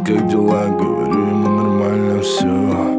спрашивает, как дела, говорю ему нормально все.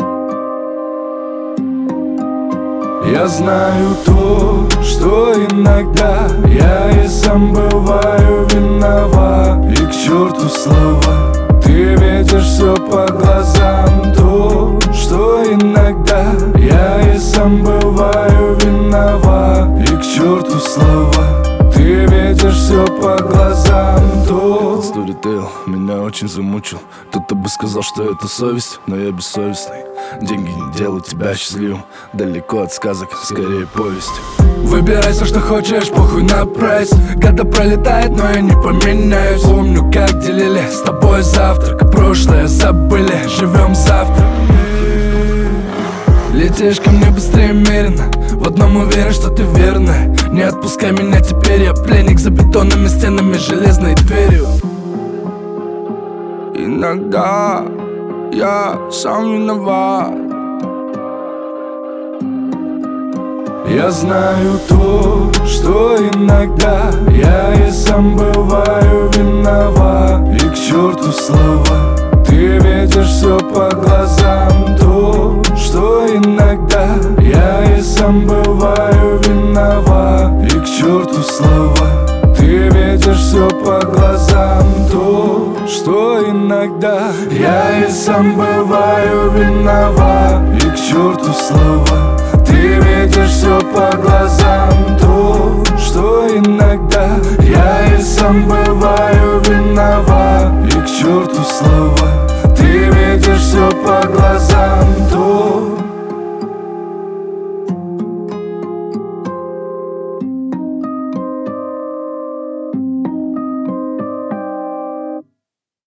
Я знаю то, что иногда я и сам бываю виноват. И к черту слова, ты видишь все по глазам. То, что иногда я и сам бываю виноват. И к черту слова, ты видишь все по глазам. То этот сторитейл меня очень замучил. Кто-то бы сказал, что это совесть, но я бессовестный. Деньги не делают тебя счастливым. Далеко от сказок, скорее повесть. Выбирай все, что хочешь, похуй на прайс. Года пролетает, но я не поменяюсь. Помню, как делили с тобой завтрак. Прошлое забыли, живем завтра. Летишь ко мне быстрее меренно. В одном уверен, что ты верная. Не отпускай меня теперь, я пленник за бетонными стенами, железной дверью. Иногда я сам виноват. Я знаю то, что иногда я и сам бываю виноват. И к черту слова, ты видишь все по глазам. То, что иногда я и сам бываю виноват. И к черту слова, ты видишь все по глазам. То, что иногда я и сам бываю виноват. И к черту слова, ты видишь все по глазам. То, что иногда я и сам бываю виноват. И к черту слова,